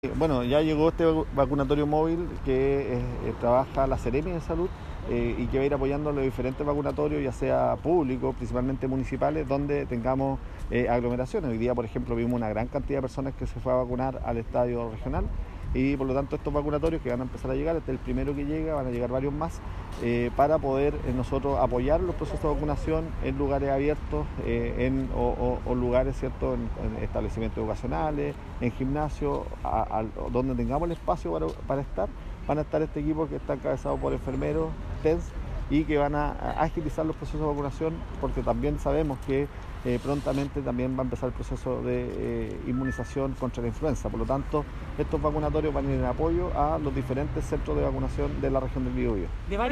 Bueno, ya llegó este vacunatorio móvil que trabaja la Seremi de Salud y que va a ir apoyando los diferentes vacunatorios, ya sea públicos, principalmente municipales, donde tengamos aglomeraciones. Hoy día, por ejemplo, vimos una gran cantidad de personas que se fue a vacunar al estadio regional y por lo tanto estos vacunatorios que van a empezar a llegar, este es el primero que llega, van a llegar varios más, para poder nosotros apoyar los procesos de vacunación en lugares abiertos o lugares, ¿cierto?, en establecimientos educacionales, en gimnasios, donde tengamos el espacio para estar. Van a estar este equipo que está encabezado por enfermeros, TENS, y que van a agilizar los procesos de vacunación, porque también sabemos que prontamente también va a empezar el proceso de inmunización contra la influenza. Por lo tanto, estos vacunatorios van a ir en apoyo a los diferentes centros de vacunación de la región del Biobío.